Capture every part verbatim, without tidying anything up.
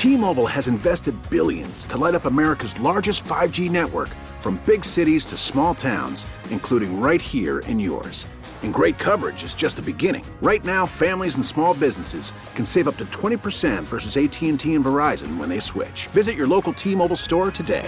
T-Mobile has invested billions to light up America's largest five G network, from big cities to small towns, including right here in yours. And great coverage is just the beginning. Right now, families and small businesses can save up to twenty percent versus A T and T and Verizon when they switch. Visit your local T-Mobile store today.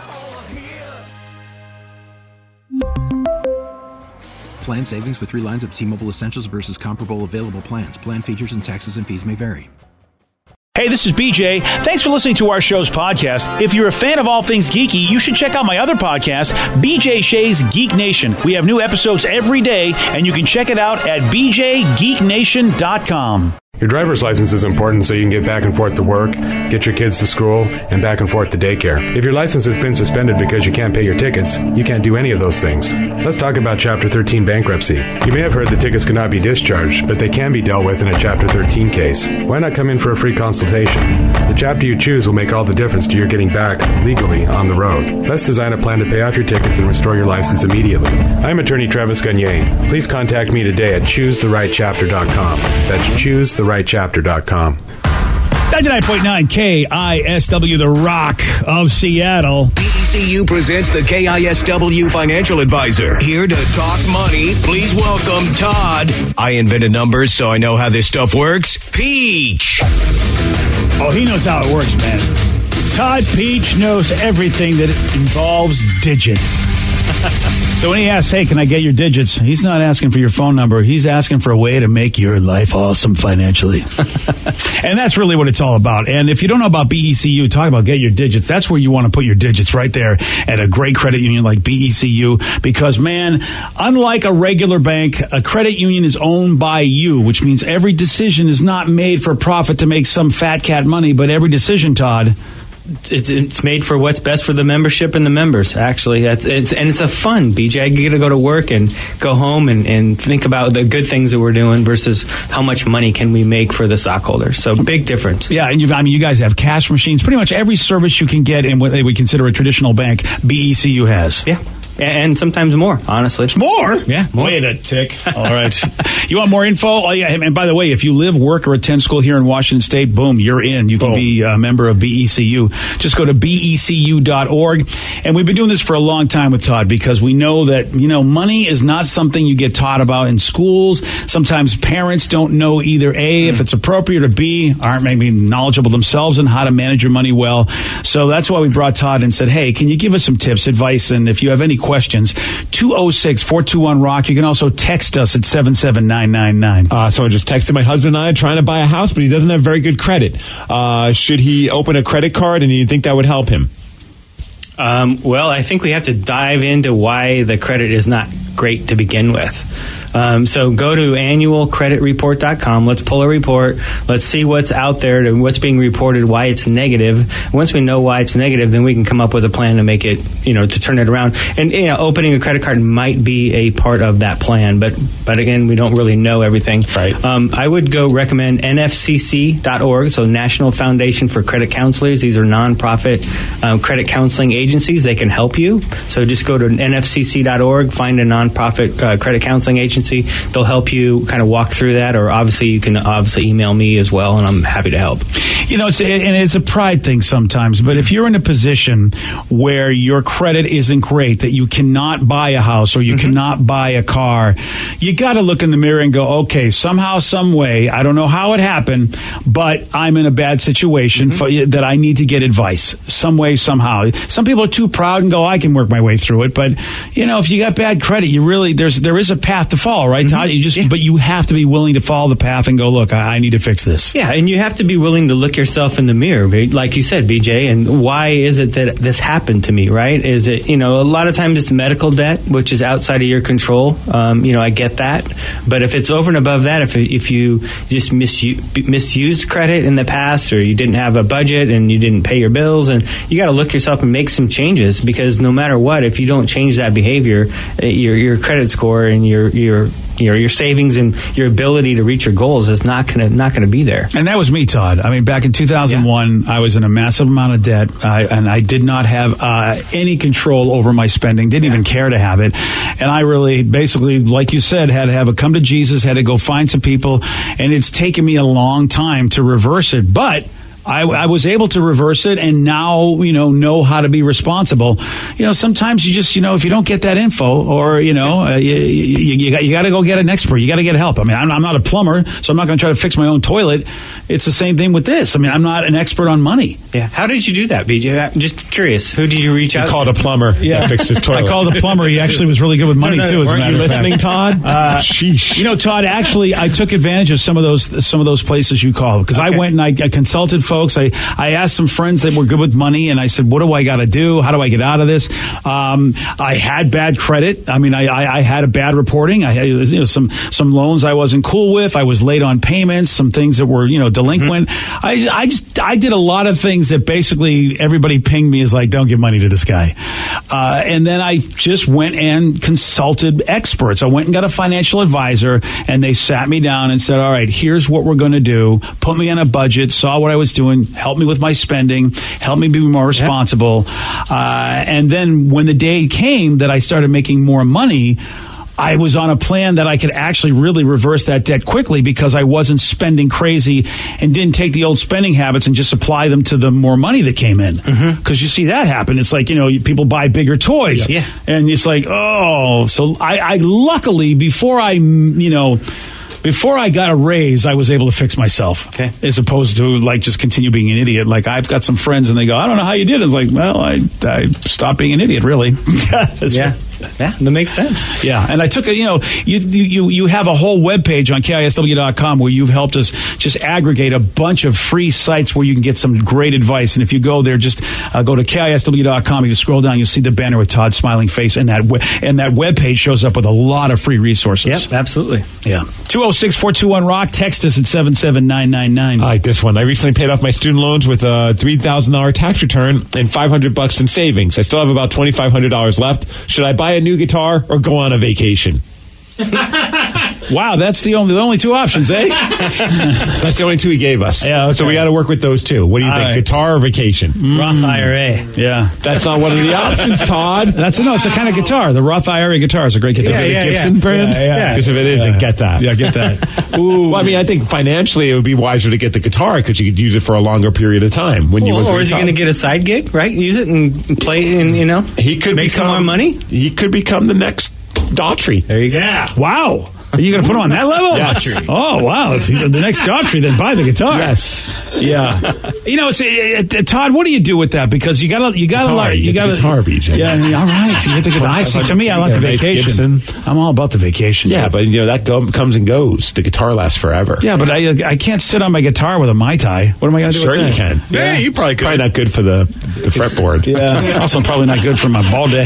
Plan savings with three lines of T-Mobile Essentials versus comparable available plans. Plan features and taxes and fees may vary. Hey, this is B J. Thanks for listening to our show's podcast. If you're a fan of all things geeky, you should check out my other podcast, B J Shea's Geek Nation. We have new episodes every day, and you can check it out at b j geek nation dot com. Your driver's license is important so you can get back and forth to work, get your kids to school, and back and forth to daycare. If your license has been suspended because you can't pay your tickets, you can't do any of those things. Let's talk about Chapter thirteen bankruptcy. You may have heard that tickets cannot be discharged, but they can be dealt with in a Chapter thirteen case. Why not come in for a free consultation? The chapter you choose will make all the difference to your getting back, legally, on the road. Let's design a plan to pay off your tickets and restore your license immediately. I'm attorney Travis Gagne. Please contact me today at choose the right chapter dot com. That's choose the right chapter dot com. ninety-nine point nine K I S W, the Rock of Seattle. B E C U presents the K I S W Financial Advisor. Here to talk money, please welcome Todd. I invented numbers, so I know how this stuff works. Peach. Oh, he knows how it works, man. Todd Peach knows everything that involves digits. So when he asks, hey, can I get your digits? He's not asking for your phone number. He's asking for a way to make your life awesome financially. And that's really what it's all about. And if you don't know about B E C U, talk about get your digits. That's where you want to put your digits, right there at a great credit union like B E C U. Because, man, unlike a regular bank, a credit union is owned by you, which means every decision is not made for profit to make some fat cat money, but every decision, Todd, It's, it's made for what's best for the membership and the members, actually. That's, it's, and it's a fun, B J. I get to go to work and go home and, and think about the good things that we're doing versus how much money can we make for the stockholders. So big difference. Yeah, and you've, I mean, you guys have cash machines. Pretty much every service you can get in what we consider a traditional bank, B E C U has. Yeah. And sometimes more, honestly. More? Yeah, more. Wait a tick. All right. You want more info? Oh, yeah. And by the way, if you live, work, or attend school here in Washington State, boom, you're in. You can boom. be a member of B E C U. Just go to B E C U dot org. And we've been doing this for a long time with Todd because we know that, you know, money is not something you get taught about in schools. Sometimes parents don't know either A, if it's appropriate, or B, aren't maybe knowledgeable themselves on how to manage your money well. So that's why we brought Todd and said, hey, can you give us some tips, advice, and if you have any questions, questions, two oh six, four two one, ROCK. You can also text us at seven seven nine nine nine. Uh, so I just texted my husband and I trying to buy a house, but he doesn't have very good credit. Uh, should he open a credit card, and do you think that would help him? Um, well, I think we have to dive into why the credit is not great to begin with. Um, so go to annual credit report dot com. Let's pull a report. Let's see what's out there, to what's being reported, why it's negative. Once we know why it's negative, then we can come up with a plan to make it, you know, to turn it around. And, you know, opening a credit card might be a part of that plan, but, but again, we don't really know everything. Right. Um, I would go recommend N F C C dot org, so National Foundation for Credit Counselors. These are nonprofit um, credit counseling agencies. They can help you. So just go to N F C C dot org, find a nonprofit uh, credit counseling agency. They'll help you kind of walk through that, or obviously you can obviously email me as well, and I'm happy to help. You know, it's, and it's a pride thing sometimes, but if you're in a position where your credit isn't great, that you cannot buy a house or you mm-hmm. cannot buy a car, you got to look in the mirror and go, okay, somehow, some way, I don't know how it happened, but I'm in a bad situation mm-hmm. for, that I need to get advice some way, somehow. Some people are too proud and go, I can work my way through it, but you know, if you got bad credit, you really there's there is a path to follow, right? Mm-hmm. You just, yeah. but you have to be willing to follow the path and go, look, I, I need to fix this. Yeah, and you have to be willing to look yourself in the mirror, like you said, B J, and why is it that this happened to me, right? Is it, you know, a lot of times it's medical debt, which is outside of your control. Um, you know, I get that. But if it's over and above that, if if you just misu- misused credit in the past, or you didn't have a budget and you didn't pay your bills, and you got to look yourself and make some changes, because no matter what, if you don't change that behavior, your your credit score and your your your your savings and your ability to reach your goals is not gonna not gonna be there. And that was me, Todd. I mean, back in two thousand one, yeah. I was in a massive amount of debt, I, and I did not have uh, any control over my spending. Didn't yeah. even care to have it. And I really, basically, like you said, had to have a come to Jesus. Had to go find some people, and it's taken me a long time to reverse it. But I, I was able to reverse it, and now, you know, know how to be responsible. You know, sometimes you just, you know, if you don't get that info, or, you know, uh, you, you, you got, you got to go get an expert. You got to get help. I mean, I'm, I'm not a plumber, so I'm not going to try to fix my own toilet. It's the same thing with this. I mean, I'm not an expert on money. Yeah. How did you do that, B J? I'm just curious. Who did you reach He out called to? a plumber Yeah. that fixed his toilet. I called a plumber. He actually was really good with money, No, no, too, as a weren't matter you of fact. listening, Todd? Uh, Sheesh. You know, Todd, actually, I took advantage of some of those some of those places you called, because Okay. I went and I, I consulted folks. I, I asked some friends that were good with money, and I said, what do I got to do? How do I get out of this? Um, I had bad credit. I mean, I, I, I had a bad reporting. I had, you know, some some loans I wasn't cool with. I was late on payments. Some things that were, you know, delinquent. Mm-hmm. I I just I did a lot of things that basically everybody pinged me as like, don't give money to this guy. Uh, and then I just went and consulted experts. I went and got a financial advisor, and they sat me down and said, all right, here's what we're going to do. Put me on a budget, saw what I was doing, help me with my spending, help me be more responsible. Uh, and then when the day came that I started making more money, I was on a plan that I could actually really reverse that debt quickly, because I wasn't spending crazy and didn't take the old spending habits and just apply them to the more money that came in. Because mm-hmm. you see that happen. It's like, you know, people buy bigger toys. Yeah. And it's like, oh. So I, I luckily, before I, you know... Before I got a raise, I was able to fix myself. Okay. As opposed to, like, just continue being an idiot. Like, I've got some friends, and they go, I don't know how you did it. It's like, well, I, I stopped being an idiot, really. Yeah. Yeah, that makes sense. Yeah, and I took a, you know, you you you have a whole webpage on K I S W dot com where you've helped us just aggregate a bunch of free sites where you can get some great advice. And if you go there, just uh, go to K I S W dot com. You scroll down, you'll see the banner with Todd's smiling face, and that we- and that webpage shows up with a lot of free resources. Yep, absolutely. Yeah. two oh six, four two one, rock. Text us at seven seven nine nine nine. I like this one. I recently paid off my student loans with a three thousand dollars tax return and five hundred bucks in savings. I still have about twenty-five hundred dollars left. Should I buy a new guitar or go on a vacation? Wow, that's the only the only two options, eh? That's the only two he gave us. Yeah, okay. So we got to work with those two. What do you All think, right. guitar or vacation? Roth I R A. Yeah. That's not one of the options, Todd. That's a, no, it's a kind of guitar. The Roth I R A guitar is a great guitar. Is it yeah, a Gibson yeah. brand? Yeah, yeah. Because if it is, Yeah. then get that. Yeah, get that. Ooh. Well, I mean, I think financially it would be wiser to get the guitar because you could use it for a longer period of time. When you Well, were or is he going to get a side gig, right? Use it and play, and you know, He could make become, some more money. He could become the next Daughtry. There you go. Yeah. Wow. Are you going to put him on that level? Yes. Oh, wow. If he's the next Daughtry, then buy the guitar. Yes. Yeah. You know, it's uh, uh, Todd. What do you do with that? Because you got to, you got to, Guitar, you you get got the to guitar, B J. Yeah. All right. So you get the guitar. I see. To me, I like the Nice vacation. Gibson. I'm all about the vacation. Yeah, but you know that go- comes and goes. The guitar lasts forever. Yeah, but I I can't sit on my guitar with a Mai Tai. What am I going to do Sure with you that? can. Yeah, you probably could. Probably not good for the, the fretboard. Yeah. Also, probably not good for my ball day.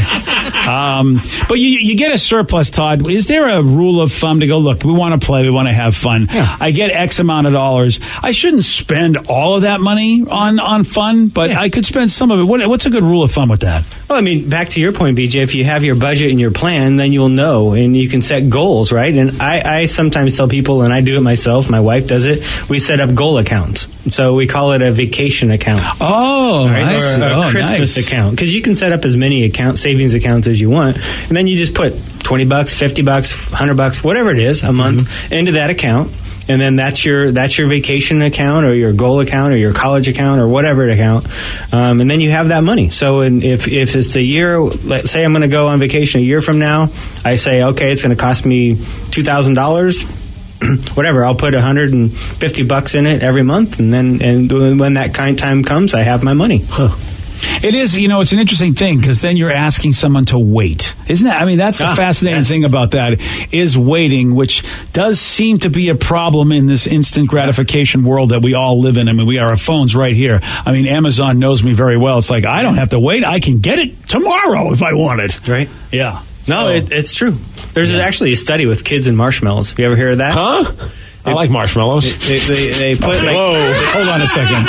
Um, but you you get a surplus, Todd. Is there a rule of thumb to go, look, we want to play, we want to have fun. Yeah. I get X amount of dollars. I shouldn't spend all of that money on, on fun, but Yeah. I could spend some of it. What, what's a good rule of thumb with that? Well, I mean, back to your point, B J, if you have your budget and your plan, then you'll know and you can set goals, right? And I, I sometimes tell people, and I do it myself, my wife does it, we set up goal accounts. So we call it a vacation account. Oh, Right? I Or see. a Oh, Christmas nice. account. Because you can set up as many account savings accounts as you want. And then you just put twenty bucks, fifty bucks, one hundred bucks, whatever it is, a month Mm-hmm. into that account. And then that's your that's your vacation account or your goal account or your college account or whatever account. Um, and then you have that money. So in, if, if it's a year, let's say I'm going to go on vacation a year from now, I say, okay, it's going to cost me two thousand dollars. Whatever, I'll put one hundred fifty bucks in it every month, and then and when that kind time comes, I have my money. Huh. It is, you know, it's an interesting thing because then you're asking someone to wait. Isn't that? I mean, that's the Ah, fascinating yes. thing about that is waiting, which does seem to be a problem in this instant gratification world that we all live in. I mean, we are our phones right here. I mean, Amazon knows me very well. It's like, I don't have to wait. I can get it tomorrow if I want it. Right? Yeah. No, So- it, it's true. There's actually a study with kids and marshmallows. Have you ever heard of that? Huh? I like marshmallows. They, they, they put like, Whoa, hold on a second.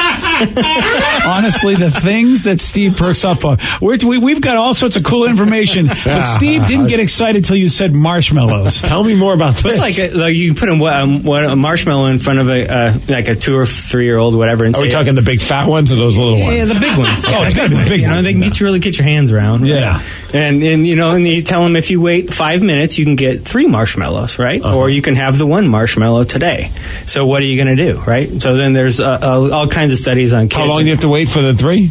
Honestly, the things that Steve perks up on, we're, we, we've got all sorts of cool information, but Steve didn't get excited until you said marshmallows. Tell me more about this. it's like, a, like you put a, um, what, a marshmallow in front of a uh, like a two or three year old, whatever. And Are we say, talking the big fat ones or those little ones? Yeah, the big ones. Oh, it's gotta be the big you know, ones. they can get you really get your hands around. Yeah. And and you know, and you tell them if you wait five minutes, you can get three marshmallows, right? Uh-huh. Or you can have the one marshmallow today. day. So what are you going to do, right? So then there's uh, uh, all kinds of studies on kids. How long do you have to wait for the three?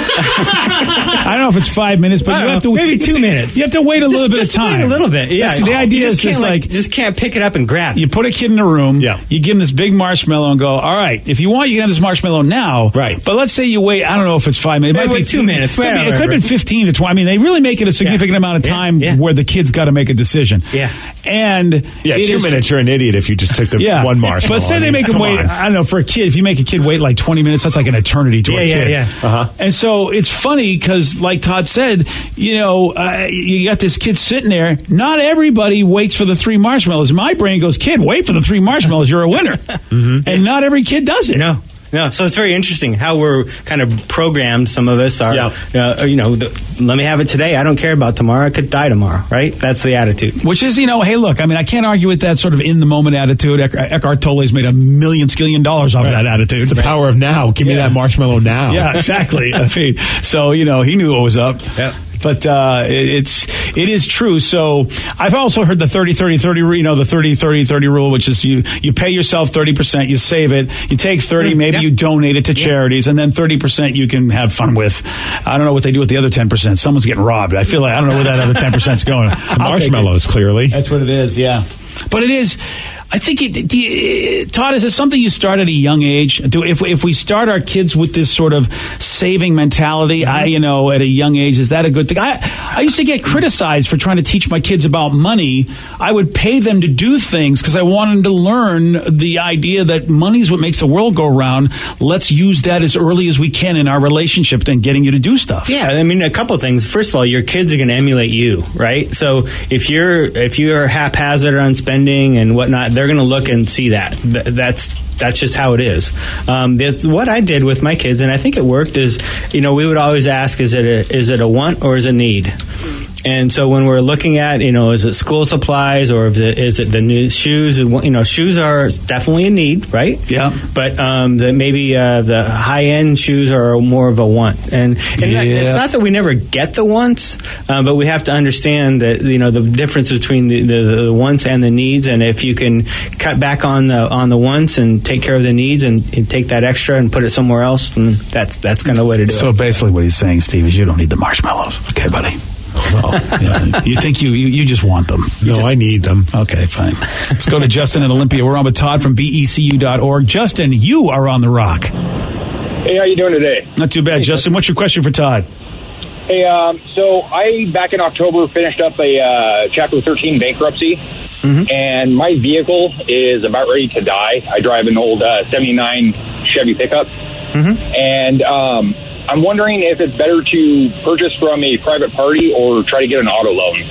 I don't know if it's five minutes, but you have to maybe two minutes. You have to wait a just, little bit just of time. Wait a little bit. Yeah. That's, the idea you is just, can't, just like, like just can't pick it up and grab. You put a kid in a room. Yeah. You give him this big marshmallow and go, all right, if you want, you can have this marshmallow now. Right. But let's say you wait. I don't know if it's five minutes. It might wait be two minutes. It, it could have been fifteen to twenty. I mean, they really make it a significant yeah. amount of time yeah. Yeah. where the kid's got to make a decision. Yeah. And yeah, it two is, minutes. You're an idiot if you just took the yeah. one marshmallow. But say they make him Come wait. on. I don't know, for a kid, if you make a kid wait like twenty minutes, that's like an eternity to yeah, a yeah, kid. Yeah, yeah. Uh-huh. And so it's funny because, like Todd said, you know, uh, you got this kid sitting there. Not everybody waits for the three marshmallows. My brain goes, kid, wait for the three marshmallows. You're a winner. mm-hmm. And not every kid does it. No. No, so it's very interesting how we're kind of programmed. Some of us are, yeah. uh, you know, the, let me have it today. I don't care about tomorrow. I could die tomorrow, right? That's the attitude. Which is, you know, hey, look, I mean, I can't argue with that sort of in-the-moment attitude. Eck- Eckhart Tolle's made a million skillion dollars off right. of that attitude. It's the power of now. Give yeah. me that marshmallow now. Yeah, exactly. I mean, so, you know, he knew what was up. Yeah. But uh, it, it's it is true. So I've also heard the thirty thirty thirty, you know, the thirty thirty thirty rule, which is you, you pay yourself thirty percent, you save it, you take thirty, maybe yeah. you donate it to yeah. charities, and then thirty percent you can have fun with. I don't know what they do with the other ten percent. Someone's getting robbed. I feel like I don't know where that other ten percent's going. The marshmallows, clearly. That's what it is, yeah. But it is... I think, it, do you, Todd, is it something you start at a young age? Do if if we start our kids with this sort of saving mentality, I you know, at a young age, is that a good thing? I I used to get criticized for trying to teach my kids about money. I would pay them to do things because I wanted to learn the idea that money is what makes the world go round. Let's use that as early as we can in our relationship than getting you to do stuff. Yeah, I mean, a couple of things. First of all, your kids are going to emulate you, right? So if you're if you're haphazard on spending and whatnot, they're going to look and see that. That's that's just how it is. Um, what I did with my kids, and I think it worked, is you know we would always ask, is it a, is it a want or is it a need? And so when we're looking at, you know, is it school supplies or is it, is it the new shoes? You know, shoes are definitely a need, right? Yeah. But um, the, maybe uh, the high-end shoes are more of a want. And, and yeah. it's not that we never get the wants, uh, but we have to understand that, you know, the difference between the, the, the wants and the needs. And if you can cut back on the on the wants and take care of the needs and, and take that extra and put it somewhere else, that's that's kind of the way to do so it. So basically what he's saying, Steve, is you don't need the marshmallows. Okay, buddy? Well, yeah. You think you, you you just want them. You no, just, I need them. Okay, fine. Let's go to Justin in Olympia. We're on with Todd from B E C U dot org. Justin, you are on the rock. Hey, how you doing today? Not too bad, hey, Justin. What's your question for Todd? Hey, um, so I, back in October, finished up a uh, Chapter thirteen bankruptcy, mm-hmm. and my vehicle is about ready to die. I drive an old uh, seventy-nine Chevy pickup, mm-hmm. and um, I'm wondering if it's better to purchase from a private party or try to get an auto loan.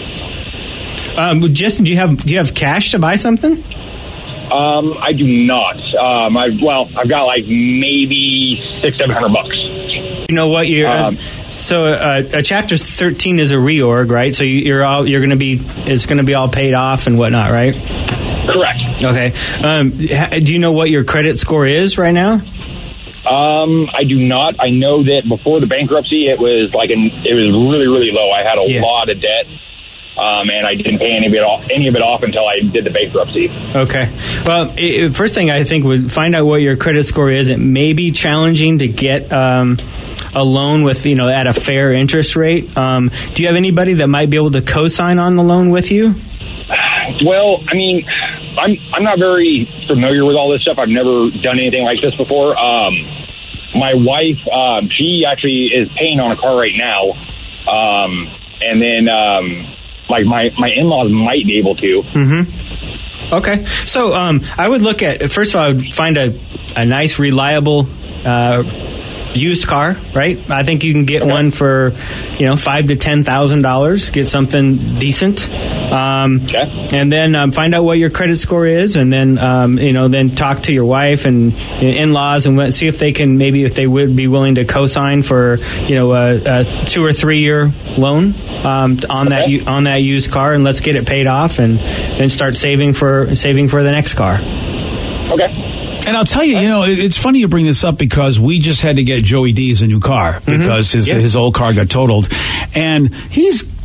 Um, Justin, do you have do you have cash to buy something? Um, I do not. Um, I well, I've got like maybe six, seven hundred bucks. You know what? You're um, so uh, a Chapter thirteen is a reorg, right? So you, you're all you're going to be it's going to be all paid off and whatnot, right? Correct. Okay. Um, ha, do you know what your credit score is right now? Um, I do not. I know that before the bankruptcy, it was like an, it was really, really low. I had a yeah. lot of debt, um, and I didn't pay any of it off, any of it off until I did the bankruptcy. Okay. Well, it, first thing I think would find out what your credit score is. It may be challenging to get um, a loan with you know at a fair interest rate. Um, do you have anybody that might be able to co-sign on the loan with you? Well, I mean, I'm I'm not very familiar with all this stuff. I've never done anything like this before. Um, my wife, um, she actually is paying on a car right now, um, and then um, like my, my in-laws might be able to. Mm-hmm. Okay, so um, I would look at first of all, I would find a a nice, reliable. Uh, used car, right? I think you can get one for, you know, five to ten thousand dollars. Get something decent, um, okay. and then um, find out what your credit score is, and then um, you know, then talk to your wife and in-laws and see if they can maybe if they would be willing to co-sign for you know a, a two or three year loan um, on okay. that on that used car, and let's get it paid off, and then start saving for saving for the next car. Okay. And I'll tell you, you know, it's funny you bring this up because we just had to get Joey D's a new car because mm-hmm. his yeah. his old car got totaled, and he's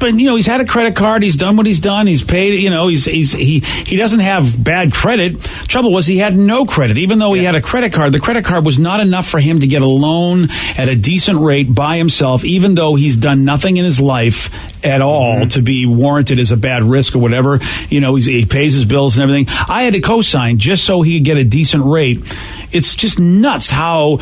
been, you know, he's had a credit card. He's done what he's done. He's paid, you know, he's, he's he he doesn't have bad credit. Trouble was he had no credit. Even though he had a credit card, the credit card was not enough for him to get a loan at a decent rate by himself, even though he's done nothing in his life at all mm-hmm. to be warranted as a bad risk or whatever. You know, he's, he pays his bills and everything. I had to co-sign just so he could get a decent rate. It's just nuts how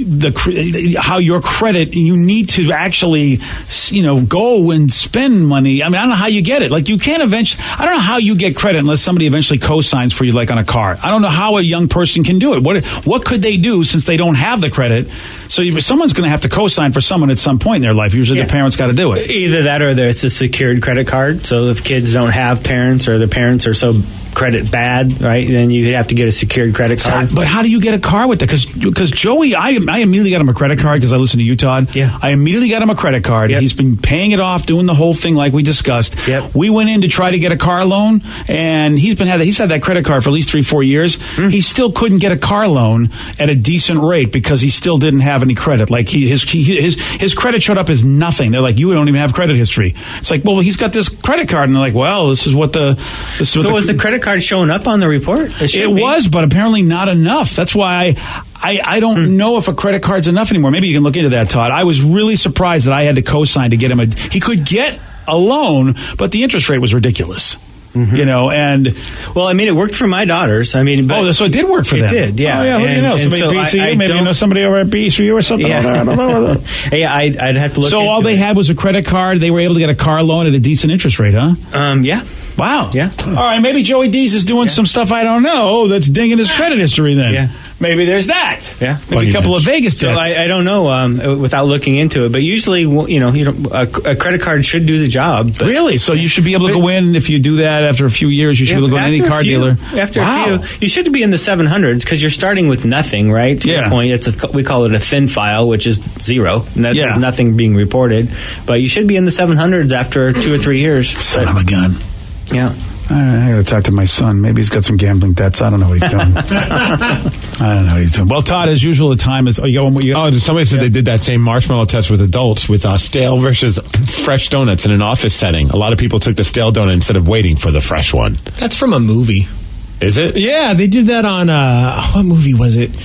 the how your credit, you need to actually, you know, go and spend money. I mean, I don't know how you get it. Like, you can't eventually, I don't know how you get credit unless somebody eventually co-signs for you, like on a car. I don't know how a young person can do it. What what could they do since they don't have the credit? So you, someone's going to have to co-sign for someone at some point in their life. Usually yeah. the parents got to do it. Either that or it's a secured credit card. So if kids don't have parents or their parents are so credit bad, right, then you have to get a secured credit card. But how do you get a car with that? Because because Joey, I I immediately got him a credit card because I listen to you, Todd. Yeah. I immediately got him a credit card. Yep. He's been paying it off, doing the whole thing like we discussed. Yep. We went in to try to get a car loan, and he's been had he's had that credit card for at least three, four years. Mm. He still couldn't get a car loan at a decent rate because he still didn't have any credit. Like he his he, his his credit showed up as nothing. They're like, you don't even have credit history. It's like, well, he's got this credit card, and they're like, well, this is what the. This is so what the, was the credit card showing up on the report? It, it was, but apparently not enough. That's why I, I, I don't mm. know if a credit card's enough anymore. Maybe you can look into that, Todd. I was really surprised that I had to co-sign to get him a. He could get a loan, but the interest rate was ridiculous. Mm-hmm. You know, and well, I mean, it worked for my daughters. I mean, but oh, so it did work for it them. It did, yeah. Oh, yeah, and, you know, somebody so at B C U, I, I maybe you know somebody over at B C U or something. Yeah, like that. yeah, I'd, I'd have to look. So into all they it. had was a credit card. They were able to get a car loan at a decent interest rate, huh? Um, yeah. Wow. Yeah. All right. Maybe Joey Dees is doing yeah. some stuff I don't know that's dinging his credit history. Then. Yeah. Maybe there's that. Yeah. Maybe Funny a couple match. of Vegas so debts. I, I don't know um, without looking into it, but usually, you know, you know, a, a credit card should do the job. But, really? So you should be able to but, go in if you do that after a few years. You should be able to go to any car few, dealer. After wow. a few, you should be in the seven hundreds because you're starting with nothing, right? To yeah. your point, it's a, we call it a thin file, which is zero. That, yeah. Nothing being reported, but you should be in the seven hundreds after two or three years. Son of a gun. Yeah. I got to talk to my son. Maybe he's got some gambling debts. I don't know what he's doing. I don't know what he's doing. Well, Todd, as usual, the time is. Oh, you got one more? You got, oh, somebody said yeah. they did that same marshmallow test with adults with uh, stale versus fresh donuts in an office setting. A lot of people took the stale donut instead of waiting for the fresh one. That's from a movie. Is it? Yeah, they did that on. Uh, what movie was it?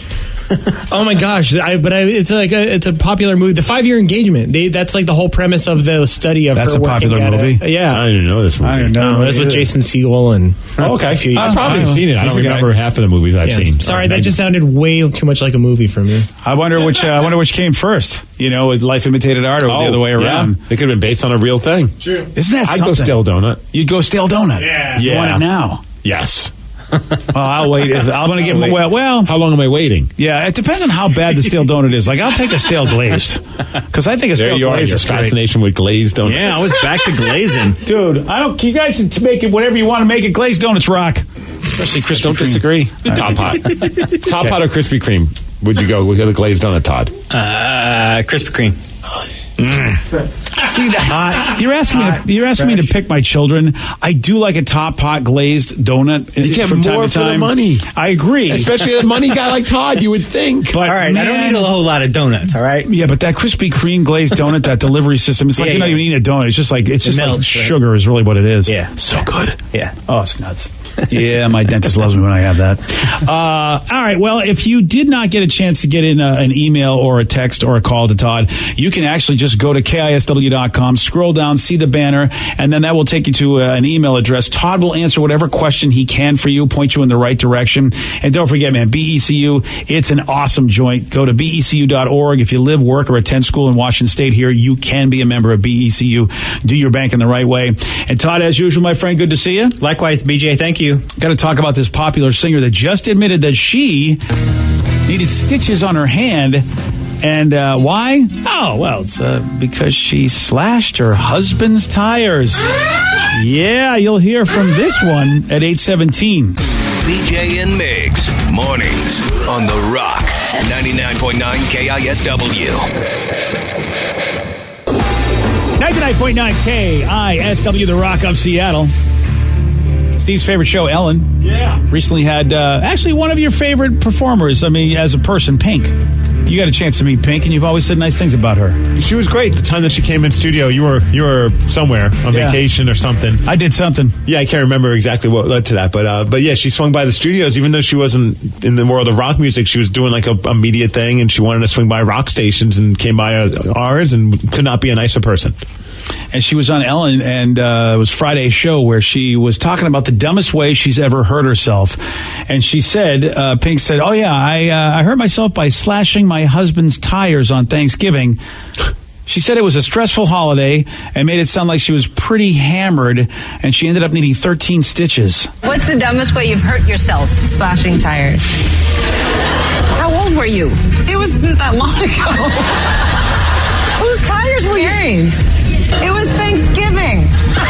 Oh my gosh! I, but I, it's like a, it's a popular movie. The Five Year Engagement. They, that's like the whole premise of the study of. That's her a popular at movie. A, yeah, I didn't know this movie. I didn't know. No, it was with Jason Segel and. Oh, okay, a few I probably have seen it. I don't remember half of the movies I've yeah. seen. Sorry, that just sounded way too much like a movie for me. I wonder which. Uh, I wonder which came first. You know, with Life Imitated Art, or oh, the other way around. Yeah. It could have been based on a real thing. True. Isn't that? I'd something? go stale donut. You'd go stale donut. Yeah. You yeah. want it now? Yes. Well, I'll wait. If, I'm going to give well, well. How long am I waiting? Yeah, it depends on how bad the stale donut is. Like, I'll take a stale glazed because I think a stale there you glazed are, is your fascination with glazed donuts. Yeah, I was back to glazing, dude. I don't. You guys can make it whatever you want to make it. Glazed donuts rock. Especially Krispy Don't Kreme. disagree. Top hot. Top okay. hot or Krispy Kreme? Would you go with a glazed donut, Todd? Uh, Krispy Kreme. Mm. See that? Hot, you're asking hot, me. To, you're asking fresh. me to pick my children. I do like a top pot glazed donut. You get from more time to time. for the money. I agree, especially a money guy like Todd. You would think. But all right, man, I don't need a whole lot of donuts. All right. Yeah, but that Krispy Kreme glazed donut, that delivery system, it's like yeah, you're yeah. not even eating a donut. It's just like it's it just melts, like sugar right? is really what it is. Yeah, so good. Yeah. Oh, it's nuts. Yeah, my dentist loves me when I have that. Uh, all right. Well, if you did not get a chance to get in a, an email or a text or a call to Todd, you can actually just go to K I S W dot com, scroll down, see the banner, and then that will take you to uh, an email address. Todd will answer whatever question he can for you, point you in the right direction. And don't forget, man, B E C U, it's an awesome joint. Go to B E C U dot org. If you live, work, or attend school in Washington State here, you can be a member of B E C U. Do your banking the right way. And Todd, as usual, my friend, good to see you. Likewise, B J, thank you. Got to talk about this popular singer that just admitted that she needed stitches on her hand. And uh, why? Oh, well, it's uh, because she slashed her husband's tires. Yeah, you'll hear from this one at eight seventeen. B J and Migs, mornings on The Rock, ninety-nine point nine K I S W. ninety-nine point nine K I S W, The Rock of Seattle. Steve's favorite show, Ellen. Yeah. Recently had, uh, actually, one of your favorite performers, I mean, as a person, Pink. You got a chance to meet Pink, and you've always said nice things about her. She was great. The time that she came in studio, you were you were somewhere on Yeah. vacation or something. I did something. Yeah, I can't remember exactly what led to that, but uh, but yeah, she swung by the studios. Even though she wasn't in the world of rock music, she was doing like a, a media thing, and she wanted to swing by rock stations and came by uh, ours, and could not be a nicer person. And she was on Ellen, and uh, it was Friday's show where she was talking about the dumbest way she's ever hurt herself. And she said, uh, Pink said, oh, yeah, I, uh, I hurt myself by slashing my husband's tires on Thanksgiving. She said it was a stressful holiday and made it sound like she was pretty hammered, and she ended up needing thirteen stitches. What's the dumbest way you've hurt yourself? Slashing tires. How old were you? It wasn't that long ago. Whose tires were yours? It was Thanksgiving.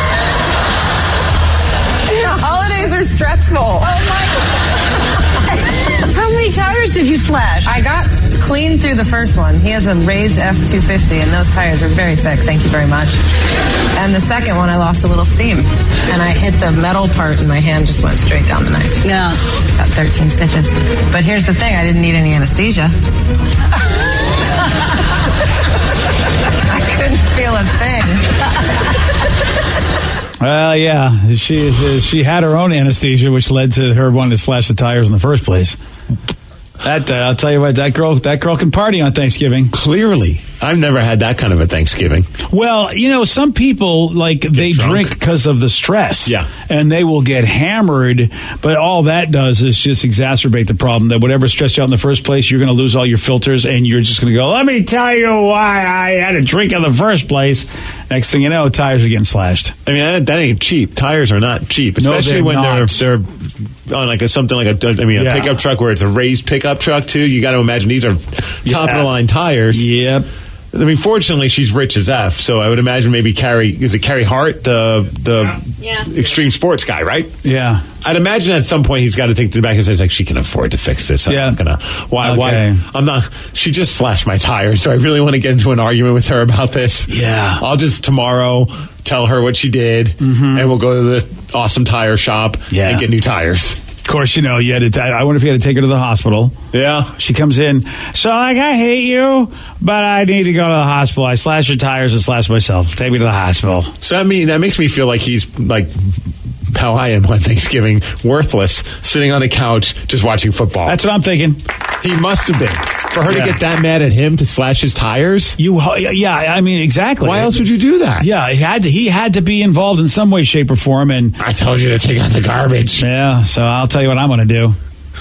The holidays are stressful. Oh my God. How many tires did you slash? I got clean through the first one. He has a raised F two fifty, and those tires are very thick. Thank you very much. And the second one, I lost a little steam, and I hit the metal part, and my hand just went straight down the knife. Yeah. Got thirteen stitches. But here's the thing: I didn't need any anesthesia. I couldn't feel a thing. Well, yeah, she she had her own anesthesia, which led to her wanting to slash the tires in the first place. That uh, I'll tell you what, that girl that girl can party on Thanksgiving. Clearly, I've never had that kind of a Thanksgiving. Well, you know, some people like get they drunk. drink because of the stress. Yeah, and they will get hammered. But all that does is just exacerbate the problem. That whatever stressed you out in the first place, you're going to lose all your filters, and you're just going to go. Let me tell you why I had a drink in the first place. Next thing you know, tires are getting slashed. I mean, that, that ain't cheap. Tires are not cheap, especially no, when not. they're they're on like a something like a I mean a Yeah. pickup truck where it's a raised pickup truck too. You got to imagine these are top Yeah. of the line tires. Yep. I mean, fortunately, she's rich as F, so I would imagine maybe Carrie is it Carrie Hart, the the Yeah. extreme sports guy, right? Yeah. I'd imagine at some point he's got to think to the back of his head, like, she can afford to fix this. I'm Yeah. not gonna. Why? Okay. Why? I'm not. She just slashed my tires, so I really want to get into an argument with her about this. Yeah. I'll just tomorrow tell her what she did, Mm-hmm. and we'll go to the awesome tire shop Yeah. and get new tires. Of course, you know, you had to, I wonder if you had to take her to the hospital. Yeah. She comes in, so like, I hate you, but I need to go to the hospital. I slashed your tires and slashed myself. Take me to the hospital. So that mean that makes me feel like he's like how I am on Thanksgiving, worthless, sitting on a couch just watching football. That's what I'm thinking. He must have been. For her Yeah. to get that mad at him to slash his tires? You, yeah, I mean, exactly. Why else would you do that? Yeah, he had to, he had to be involved in some way, shape, or form. And I told you to take out the garbage. yeah, so I'll tell you what I'm going to do.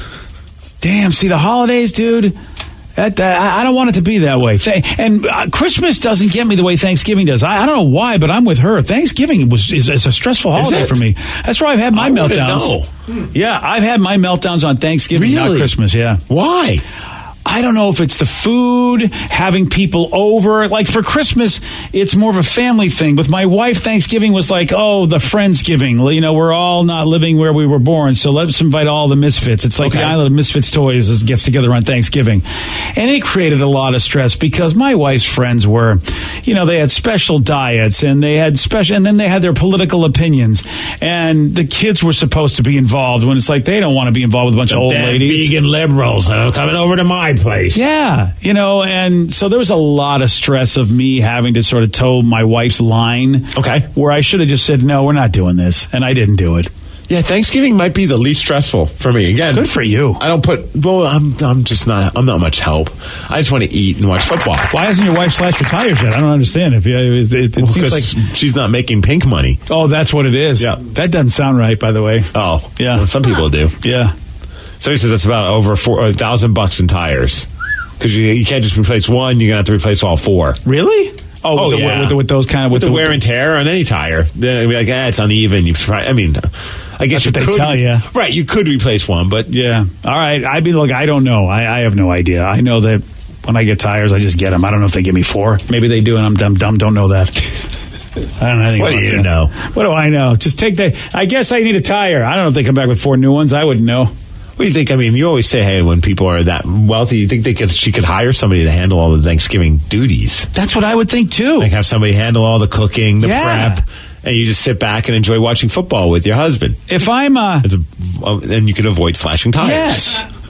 Damn, see the holidays, dude. That, that I I don't want it to be that way. Th- And uh, Christmas doesn't get me the way Thanksgiving does. I, I don't know why, but I'm with her. Thanksgiving was is, is a stressful holiday it? for me. That's where I've had my I wouldn't meltdowns. know. Yeah, I've had my meltdowns on Thanksgiving, not Really? Christmas. Yeah. Why? I don't know if it's the food, having people over. Like for Christmas, it's more of a family thing. With my wife, Thanksgiving was like, oh, the Friendsgiving. You know, we're all not living where we were born, so let's invite all the misfits. It's like Okay. the Island of Misfits Toys is- gets together on Thanksgiving. And it created a lot of stress because my wife's friends were, you know, they had special diets and they had special, and then they had their political opinions. And the kids were supposed to be involved when it's like they don't want to be involved with a bunch of old ladies. Vegan liberals are coming over to my place. Yeah, you know, and so there was a lot of stress of me having to sort of toe my wife's line. Okay. Where I should have just said, no, we're not doing this. And I didn't do it. Yeah, Thanksgiving might be the least stressful for me. Again, Good for you. I don't put. Well, I'm. I'm just not. I'm not much help. I just want to eat and watch football. Why hasn't your wife slashed your tires yet? I don't understand. If you, it, it, it Well, seems 'cause like, she's not making pink money. oh, that's what it is. Yeah. That doesn't sound right, by the way. Oh, Yeah. Well, some people do. Yeah. So he says that's about over four a thousand bucks in tires because you, you can't just replace one. You're gonna have to replace all four. Really? Oh, Oh, with, the, yeah. with, the, with those kind of With with the wear and tear on any tire, then it'd be like, ah, it's uneven. You try. I mean, I guess That's you what they could, tell ya. Right, you could replace one, but Yeah. All right. I mean, look, I don't know. I, I have no idea. I know that when I get tires, I just get them. I don't know if they give me four. Maybe they do, and I'm dumb. Dumb. Don't know that. I don't know. anything What do about you that. know? What do I know? Just take the. I guess I need a tire. I don't know if they come back with four new ones. I wouldn't know. what do you think? I mean, you always say, hey, when people are that wealthy, you think they could, she could hire somebody to handle all the Thanksgiving duties, That's what I would think too. like have somebody handle all the cooking, the Yeah. prep, and you just sit back and enjoy watching football with your husband. If I'm uh It's a, and you could avoid slashing tires. yes.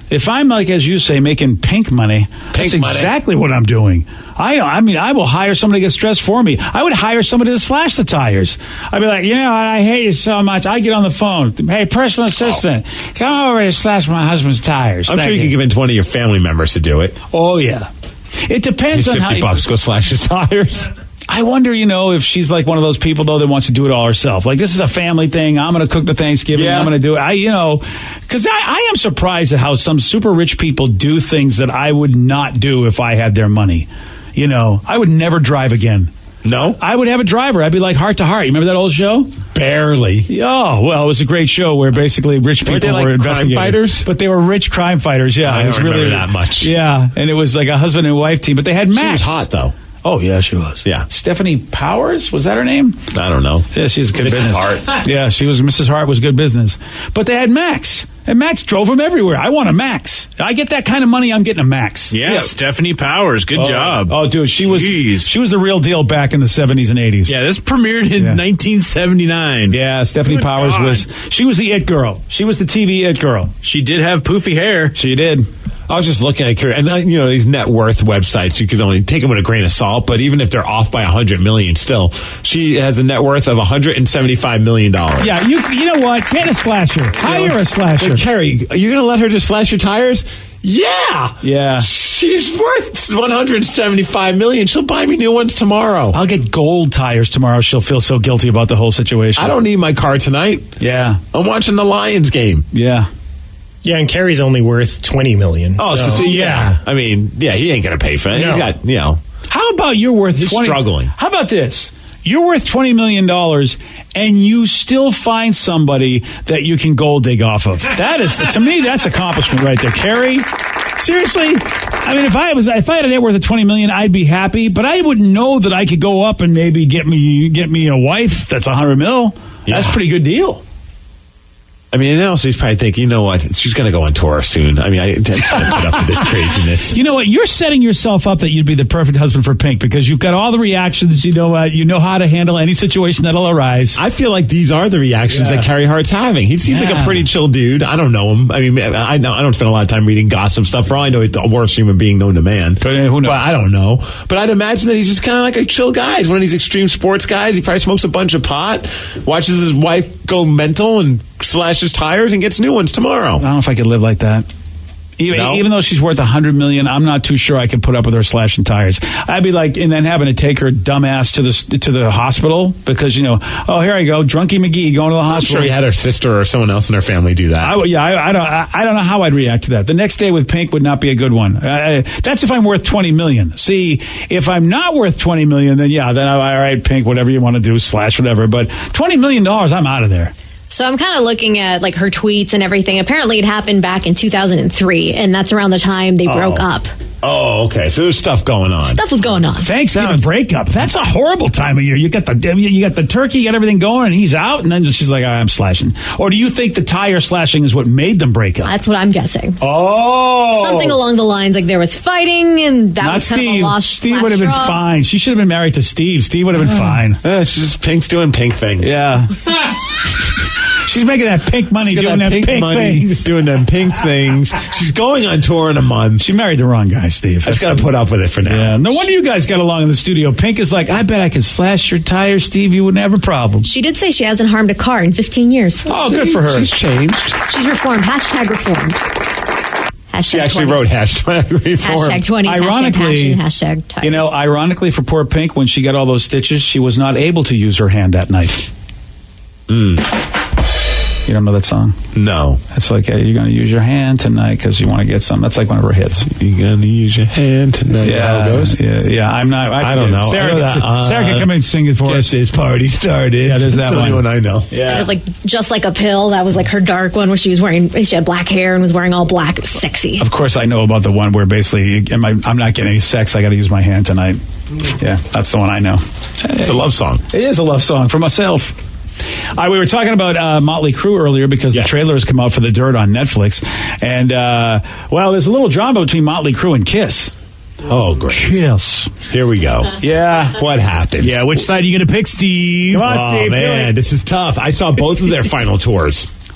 If I'm like, as you say, making pink money, that's money. exactly what I'm doing. I I mean, I will hire somebody to get stressed for me. I would hire somebody to slash the tires. I'd be like, you know what, I hate you so much. I get on the phone. Hey, personal assistant, oh. come over and slash my husband's tires. I'm Thank sure you, you can give in to one of your family members to do it. Oh, yeah. It depends He's on how... fifty bucks, go slash his tires. I wonder, you know, if she's like one of those people, though, that wants to do it all herself. Like, this is a family thing. I'm going to cook the Thanksgiving. Yeah. I'm going to do it. I, you know, because I, I am surprised at how some super rich people do things that I would not do if I had their money. You know, I would never drive again. No? I would have a driver. I'd be like Heart to Heart. You remember that old show? Barely. Oh, well, it was a great show where basically rich people were, they like were investigating. Crime fighters? But they were rich crime fighters, yeah. I it was don't remember really that much. Yeah, and it was like a husband and wife team, but they had Max. She was hot, though. Oh, yeah, she was. Yeah. Stephanie Powers? Was that her name? I don't know. Yeah, she's good Missus business. Hart. Yeah, she was. Missus Hart was good business. But they had Max. And Max drove him everywhere. I want a Max. I get that kind of money, I'm getting a Max. Yeah, yeah. Stephanie Powers. Good oh, job. Oh, dude, she Jeez. was she was the real deal back in the seventies and eighties. Yeah, this premiered in yeah. nineteen seventy-nine. Yeah, Stephanie Good Powers God. was, she was the it girl. She was the T V it girl. She did have poofy hair. She did. I was just looking at her, and you know these net worth websites. You could only take them with a grain of salt, but even if they're off by a hundred million, still she has a net worth of one hundred and seventy-five million dollars. Yeah, you you know what? Get a slasher. Hire you know, a slasher. Like, Carrie, are you going to let her just slash your tires? Yeah, yeah. She's worth one hundred seventy-five million. She'll buy me new ones tomorrow. I'll get gold tires tomorrow. She'll feel so guilty about the whole situation. I don't need my car tonight. Yeah, I'm watching the Lions game. Yeah. Yeah, and Carrie's only worth twenty million. Oh, so, so yeah. yeah. I mean, yeah, he ain't going to pay for it. No. He's got, you know. How about you're worth He's twenty? Struggling. How about this? You're worth twenty million dollars, and you still find somebody that you can gold dig off of. That is, to me, that's accomplishment right there. Carrie, seriously, I mean, if I was, if I had a net worth of twenty million dollars, I'd be happy, but I would know that I could go up and maybe get me get me a wife that's one hundred mil. Yeah. That's a pretty good deal. I mean, and also he's probably thinking, you know what? She's going to go on tour soon. I mean, I can't put up with this craziness. You know what? You're setting yourself up that you'd be the perfect husband for Pink because you've got all the reactions. You know, uh, you know how to handle any situation that'll arise. I feel like these are the reactions yeah. that Carrie Hart's having. He seems yeah. like a pretty chill dude. I don't know him. I mean, I know I don't spend a lot of time reading gossip stuff. For all I know, he's the worst human being known to man. But, uh, who knows? But I don't know. But I'd imagine that he's just kind of like a chill guy. He's one of these extreme sports guys. He probably smokes a bunch of pot, watches his wife go mental, and slashes tires and gets new ones tomorrow. I don't know if I could live like that. Even, no? even though she's worth a hundred million, I'm not too sure I could put up with her slashing tires. I'd be like, and then having to take her dumbass to the to the hospital because you know, oh here I go, Drunky McGee going to the I'm hospital. Sure, he had her sister or someone else in her family do that. I, yeah, I, I don't, I, I don't know how I'd react to that. The next day with Pink would not be a good one. I, that's if I'm worth twenty million. See, if I'm not worth twenty million, then yeah, then I, all right, Pink, whatever you want to do, slash whatever. But twenty million dollars, I'm out of there. So I'm kind of looking at like her tweets and everything. Apparently it happened back in two thousand three, and that's around the time they oh. broke up. Oh, okay. So there's stuff going on. Stuff was going on. Thanksgiving breakup. That's a horrible time of year. You got the you got the turkey, you got everything going, and he's out, and then she's like, I'm slashing. Or do you think the tire slashing is what made them break up? That's what I'm guessing. Oh. Something along the lines like there was fighting, and that Not was kind Steve. of a lost Steve would have been straw. fine. She should have been married to Steve. Steve would have been fine. Uh, she's just Pink's doing Pink things. Yeah. She's making that pink money She's doing that them pink, pink money, things. doing them pink things. She's going on tour in a month. She married the wrong guy, Steve. I just got to put up with it for now. Yeah. No wonder you guys got along in the studio. Pink is like, I bet I could slash your tires, Steve. You wouldn't have a problem. She did say she hasn't harmed a car in fifteen years. Oh, good for her. She's changed. She's reformed. Hashtag reformed. Hashtag she actually twenties. wrote hashtag reform. Hashtag twenties. Ironically, hashtag passion. Hashtag tires. You know, ironically for poor Pink, when she got all those stitches, she was not able to use her hand that night. Mm. You don't know that song? No. It's like, hey, you're going to use your hand tonight because you want to get some. That's like one of her hits. You're going to use your hand tonight. Yeah, how it goes? Yeah, yeah. I'm not. I, I don't know. Sarah, I know can, that, uh, Sarah can come in and sing it for get us. This party started. Yeah, there's That's that the one. only one I know. Yeah. It was like just like a pill. That was like her dark one where she was wearing. She had black hair and was wearing all black. It was sexy. Of course, I know about the one where basically, am I, I'm not getting any sex. I got to use my hand tonight. Yeah, that's the one I know. It's a love song. It is a love song for myself. All right, we were talking about uh, Motley Crue earlier because yes. the trailer has come out for The Dirt on Netflix. And, uh, well, there's a little drama between Motley Crue and Kiss. Oh, great. Kiss. Here we go. Yeah. What happened? Yeah, which side are you going to pick, Steve? Come on, oh, Steve. man, this is tough. I saw both of their final tours.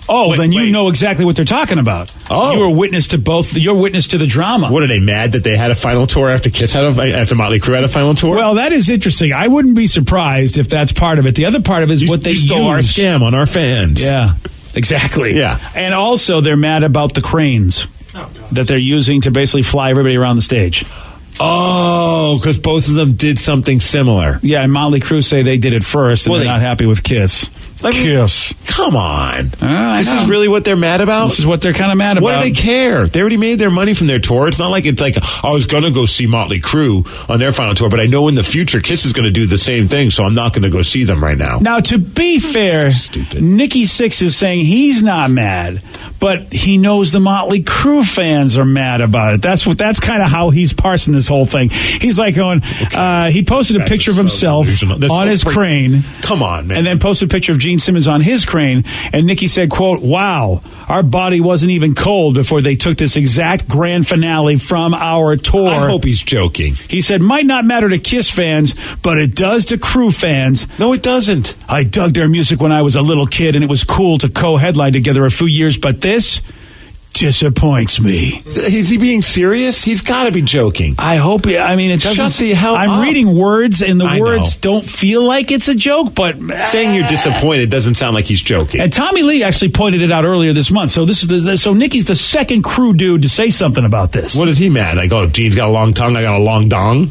Oh, Wait, then you wait. know exactly what they're talking about. Oh. You were witness to both. You're witness to the drama. What, are they mad that they had a final tour after Kiss had a, after Motley Crue had a final tour? Well, that is interesting. I wouldn't be surprised if that's part of it. The other part of it is you, what they you stole our use. scam on our fans. Yeah, exactly. Yeah. And also, they're mad about the cranes that they're using to basically fly everybody around the stage. Oh, because both of them did something similar. Yeah, and Motley Crue say they did it first, and Well, they're they- not happy with Kiss. I mean, Kiss. Come on. Uh, I this know. is really what they're mad about? This is what they're kind of mad about. What do they care? They already made their money from their tour. It's not like it's like, I was going to go see Motley Crue on their final tour, but I know in the future Kiss is going to do the same thing, so I'm not going to go see them right now. Now, to be fair, Stupid. Nikki Sixx is saying he's not mad, but he knows the Motley Crue fans are mad about it. That's what. That's kind of how he's parsing this whole thing. He's like going. Uh, he posted a That's picture of so himself delusional. That's on so his freak- crane. Come on, man. And then posted a picture of Gene Simmons on his crane. And Nikki said, "quote Wow, our body wasn't even cold before they took this exact grand finale from our tour." I hope he's joking. He said, "Might not matter to Kiss fans, but it does to Crue fans. No, it doesn't. I dug their music when I was a little kid, and it was cool to co-headline together a few years, but this disappoints me." Is he being serious? He's got to be joking. I hope. I mean, it doesn't. Shut the hell I'm up. reading words, and the I words know. don't feel like it's a joke. But Saying you're disappointed doesn't sound like he's joking. And Tommy Lee actually pointed it out earlier this month. So this is the, so Nikki's the second Crue dude to say something about this. What is he mad? Like, oh, Gene's got a long tongue, I got a long dong.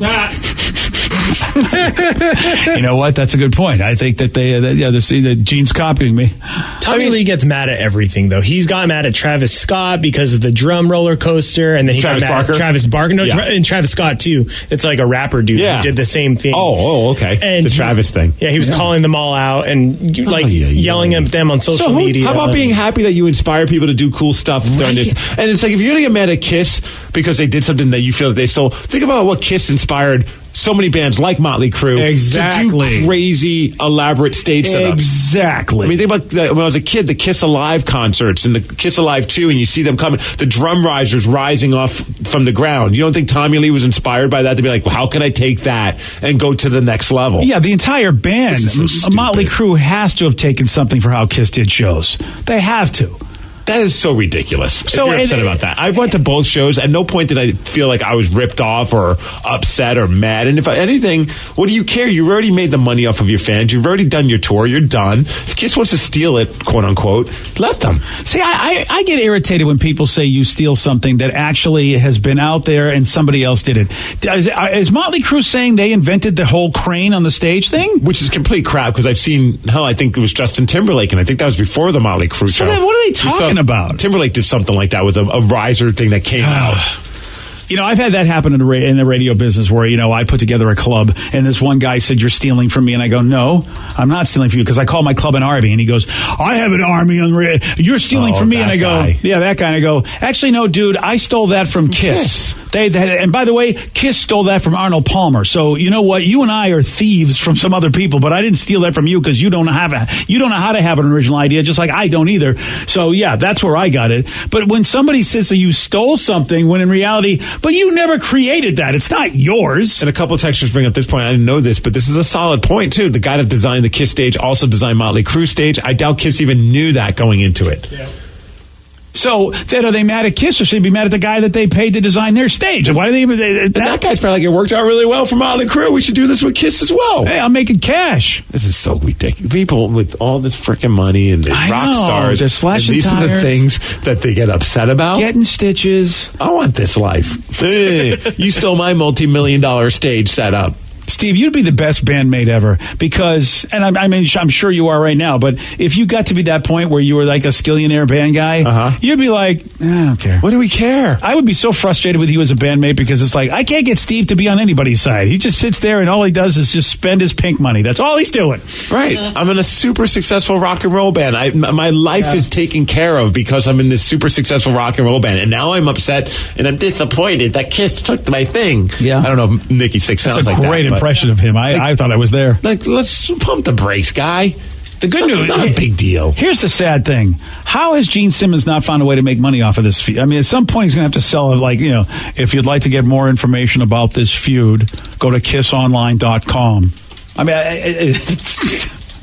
You know what? That's a good point. I think that they, uh, that, yeah, they're seeing that Gene's copying me. Tommy Lee gets mad at everything, though. He's got mad at Travis Scott because of the drum roller coaster, and then he Travis got mad Barker? at Travis Barker. No, Yeah. Tra- and Travis Scott too. It's like a rapper dude Yeah. who did the same thing. Oh, oh, okay. And the he- Travis thing. Yeah, he was calling them all out and like Oh, yeah, yeah. yelling at them on social So who- media. how about being happy that you inspire people to do cool stuff during this? And it's like, if you're going to get mad at Kiss because they did something that you feel that they stole, think about what Kiss inspired so many bands like Motley Crue Exactly. to do crazy, elaborate stage setups. Exactly. I mean, think about the, when I was a kid, the Kiss Alive concerts and the Kiss Alive two, and you see them coming, the drum risers rising off from the ground. You don't think Tommy Lee was inspired by that to be like, well, how can I take that and go to the next level? Yeah, the entire band, This is so M- Motley stupid. Crue has to have taken something for how Kiss did shows. They have to. That is so ridiculous. So, So you're upset and- about that. I went to both shows. At no point did I feel like I was ripped off or upset or mad. And if anything, what do you care? You've already made the money off of your fans. You've already done your tour. You're done. If Kiss wants to steal it, quote unquote, let them. See, I, I, I get irritated when people say you steal something that actually has been out there and somebody else did it. Is, is Motley Crue saying they invented the whole crane on the stage thing? Which is complete crap because I've seen, hell, I think it was Justin Timberlake, and I think that was before the Motley Crue So show. then what are they You saw- talking about? Timberlake did something like that with a, a riser thing that came out. You know, I've had that happen in the, ra- in the radio business where, you know, I put together a club and this one guy said, "You're stealing from me." And I go, "No, I'm not stealing from you," because I call my club an army. And he goes, "I have an army on ra- You're stealing Oh, from me." that And I go, guy. "Yeah, that guy." And I go, "Actually, no, dude, I stole that from Kiss." They, they, and by the way, Kiss stole that from Arnold Palmer. So you know what? You and I are thieves from some other people, but I didn't steal that from you because you don't have a, you don't know how to have an original idea, just like I don't either. So yeah, that's where I got it. But when somebody says that you stole something, when in reality, but you never created that, it's not yours. And a couple of textures bring up this point. I didn't know this, but this is a solid point, too. The guy that designed the Kiss stage also designed Motley Crue stage. I doubt Kiss even knew that going into it. Yeah. So then, are they mad at Kiss, or should they be mad at the guy that they paid to design their stage? And why do they even? They, And that guy's probably like, it worked out really well for Motley Crue. We should do this with Kiss as well. Hey, I'm making cash. This is so ridiculous. People with all this freaking money and I rock know. stars. They're slashing and these are the tires. things that they get upset about. Getting stitches. I want this life. Hey, you stole my multi-million dollar stage setup. Steve, you'd be the best bandmate ever because, and I, I mean, I'm sure you are right now, but if you got to be that point where you were like a skillionaire band guy, Uh-huh. you'd be like, I don't care. What do we care? I would be so frustrated with you as a bandmate because it's like, I can't get Steve to be on anybody's side. He just sits there and all he does is just spend his pink money. That's all he's doing. Right. I'm in a super successful rock and roll band. I, m- my life Yeah. is taken care of because I'm in this super successful rock and roll band. And now I'm upset and I'm disappointed that Kiss took my thing. Yeah. I don't know if Nikki Sixx sounds That's a like that. great but- impression of him. I, I thought I was there. Like, let's pump the brakes, guy. The good It's not- news, not a big deal. Here's the sad thing: how has Gene Simmons not found a way to make money off of this feud? I mean, at some point he's going to have to sell it. Like, you know, if you'd like to get more information about this feud, go to kiss online dot com. I mean, I, I,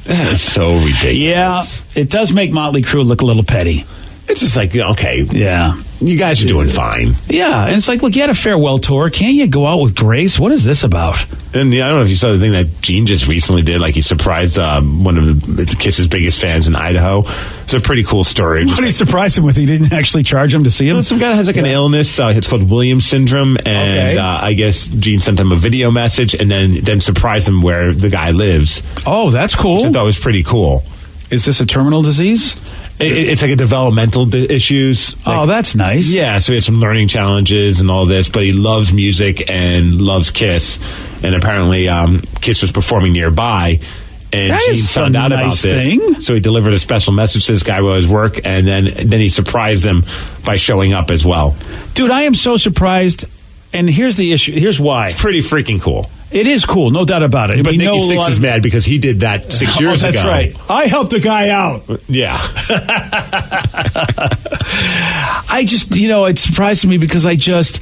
That's so ridiculous. Yeah, it does make Motley Crue look a little petty. It's just like, okay, yeah, you guys are doing fine. Yeah, and it's like, look, you had a farewell tour. Can't you go out with grace? What is this about? And yeah, I don't know if you saw the thing that Gene just recently did. Like, he surprised um, one of the, the Kiss's biggest fans in Idaho. It's a pretty cool story. What did he surprise him with? He didn't actually charge him to see him? Well, some guy that has like an Yeah. illness. Uh, it's called Williams syndrome. And Okay. uh, I guess Gene sent him a video message and then, then surprised him where the guy lives. Oh, that's cool. Which I thought was pretty cool. Is this a terminal disease? It, it, it's like a developmental di- issues. Like, Oh, that's nice. Yeah, so he had some learning challenges and all this, but he loves music and loves Kiss. And apparently, um, Kiss was performing nearby, and That Gene is found a out about nice this. thing. So he delivered a special message to this guy while his work, and then then he surprised them by showing up as well. Dude, I am so surprised. And here's the issue. Here's why. It's pretty freaking cool. It is cool, no doubt about it. But We know Nikki a Sixx lot is of- mad because he did that six years oh, that's ago. right. I helped a guy out. Yeah. I just, you know, it surprised me because I just,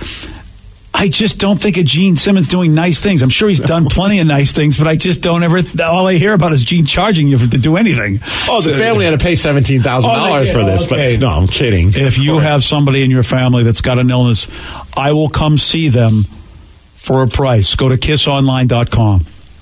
I just don't think of Gene Simmons doing nice things. I'm sure he's done plenty of nice things, but I just don't ever, all I hear about is Gene charging you for, to do anything. Oh, the So- family had to pay seventeen thousand dollars Oh, for they did? this. Okay. But no, I'm kidding. If you have somebody in your family that's got an illness, I will come see them for a price. Go to kiss online dot com.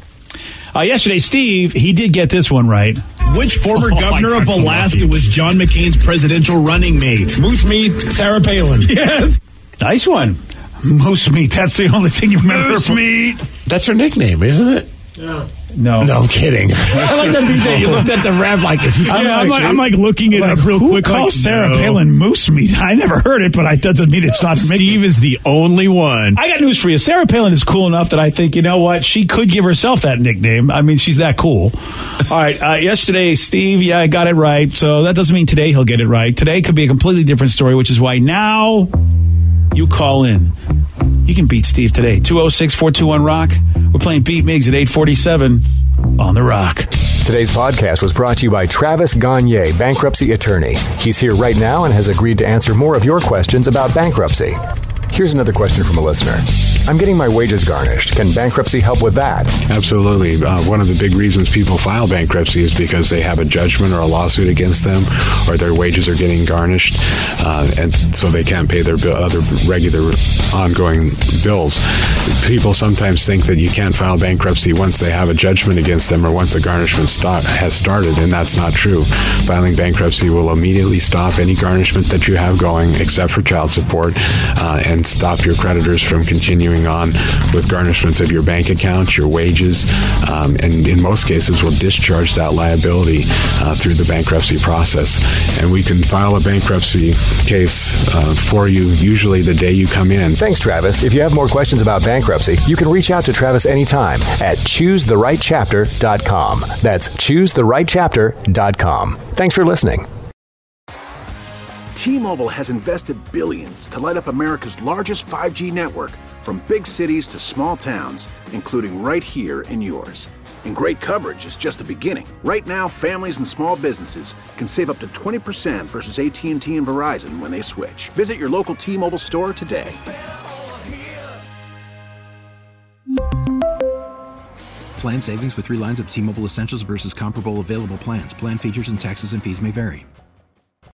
Uh, yesterday, Steve, he did get this one right. Which former Oh, governor I'm of so Alaska lucky. was John McCain's presidential running mate? Moose meat, Sarah Palin. Yes. Nice one. Moose meat. That's the only thing you remember. Moose from- meat. That's her nickname, isn't it? Yeah. No. No, I'm kidding. I like that B J. You looked at the rap like, is he I'm, I'm, like, I'm like looking it Like, up real who quick. calls like, Sarah no. Palin moose meat? I never heard it, but it doesn't mean it's not me. Steve is the only one. I got news for you. Sarah Palin is cool enough that I think, you know what, she could give herself that nickname. I mean, she's that cool. All right, uh, yesterday, Steve, yeah, I got it right. So that doesn't mean today he'll get it right. Today could be a completely different story, which is why now you call in. You can beat Steve today. two oh six, four two one, ROCK. We're playing Beat Migs at eight forty-seven on The Rock. Today's podcast was brought to you by Travis Gagne, bankruptcy attorney. He's here right now and has agreed to answer more of your questions about bankruptcy. Here's another question from a listener. I'm getting my wages garnished. Can bankruptcy help with that? Absolutely. Uh, one of the big reasons people file bankruptcy is because they have a judgment or a lawsuit against them, or their wages are getting garnished, uh, and so they can't pay their bill, other regular ongoing bills. People sometimes think that you can't file bankruptcy once they have a judgment against them or once a garnishment start, has started, and that's not true. Filing bankruptcy will immediately stop any garnishment that you have going, except for child support, uh, and stop your creditors from continuing on with garnishments of your bank account, your wages, um, and in most cases will discharge that liability uh, through the bankruptcy process. And we can file a bankruptcy case uh, for you usually the day you come in. Thanks, Travis. If you have more questions about bankruptcy, you can reach out to Travis anytime at choose the right chapter dot com. That's choose the right chapter dot com. Thanks for listening. T-Mobile has invested billions to light up America's largest five G network, from big cities to small towns, including right here in yours. And great coverage is just the beginning. Right now, families and small businesses can save up to twenty percent versus A T and T and Verizon when they switch. Visit your local T-Mobile store today. Plan savings with three lines of T-Mobile Essentials versus comparable available plans. Plan features and taxes and fees may vary.